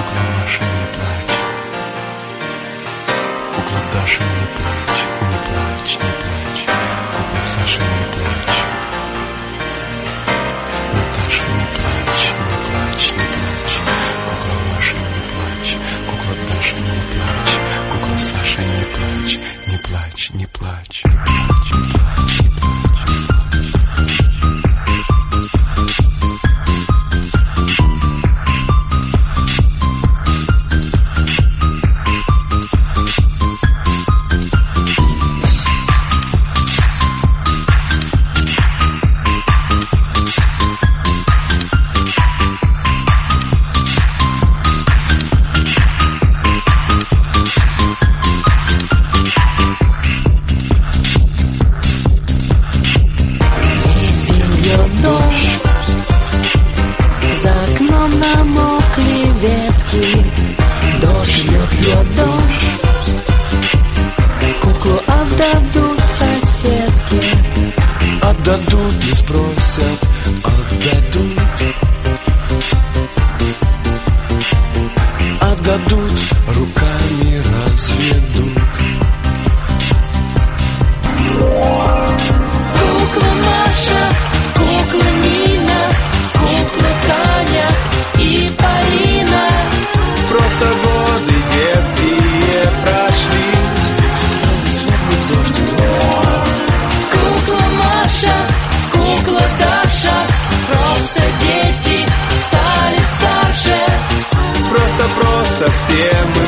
Кукла Маша, не плачь. Кукла Даша, не плачь, не плачь, не плачь. Кукла Саша, не плачь. Наташа, не плачь, не плачь, не плачь. Кукла Маша, не плачь. Кукла Даша, не плачь. Кукла Саша, не плачь, не плачь, не плачь, не плачь, не плачь, не плачь. Дождь льет дождь, куклу отдадут соседке. Отдадут, не спросят, отдадут. Отдадут, руками разведут. Кукла Маша, кукла Нина, кукла Таня и Полина. Просто годы детские прошли. Слезы свернут дождь. Кукла Маша, кукла Даша, просто дети стали старше. Просто все мы